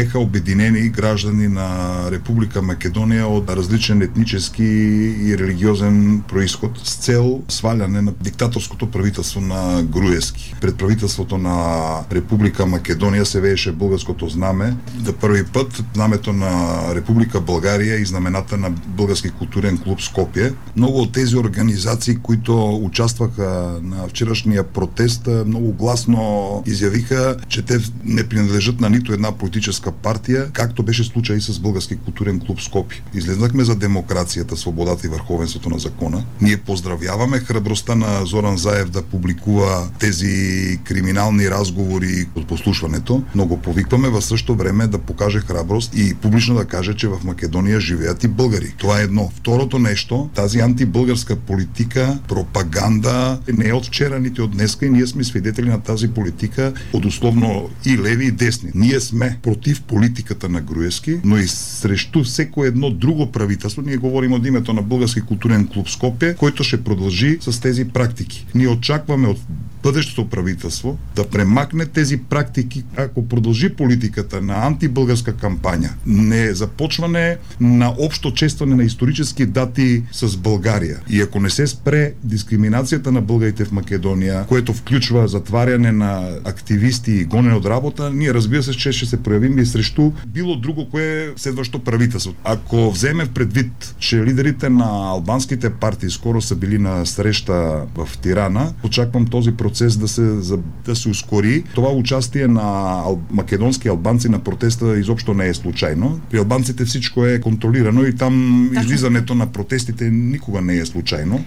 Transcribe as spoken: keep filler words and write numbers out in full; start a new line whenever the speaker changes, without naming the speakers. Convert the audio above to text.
беха обединени граждани на Република Македония от различен етнически и религиозен происход с цел сваляне на диктаторското правителство на Груевски. Пред правителството на Република Македония се вееше българското знаме. За първи път знамето на Република България и знамената на Български културен клуб Скопие. Много от тези организации, които участваха на вчерашния протест, много гласно изявиха, че те не принадлежат на нито една политическа партия, както беше случай и с Български културен клуб Скопие. Излезнахме за демокрацията, свободата и върховенството на закона. Ние поздравяваме храбростта на Зоран Заев да публикува тези криминални разговори от послушването, но го повикваме в същото време да покаже храброст и публично да каже, че в Македония живеят и българи. Това е едно. Второто нещо, тази антибългарска политика, пропаганда не е от вчера, нито от днеска и ние сме свидетели на тази политика от условно и леви и десни. Ние сме против политиката на Груевски, но и срещу всеко едно друго правителство. Ние говорим от името на Български културен клуб Скопие, който ще продължи с тези практики. Ние очакваме от бъдещото правителство да премахне тези практики, ако продължи политиката на антибългарска кампания, не започване на общо честване на исторически дати с България. И ако не се спре дискриминацията на българите в Македония, което включва затваряне на активисти и гонене от работа, ние разбира се, че ще се проявим и срещу било друго, кое е следващо правителство. Ако вземе предвид, че лидерите на албанските партии скоро са били на среща в Тирана, очаквам този процес да се, да се ускори. Това участие на ал- македонски албанци на протеста изобщо не е случайно. При албанците всичко е контролирано и там излизането на протестите никога не е случайно.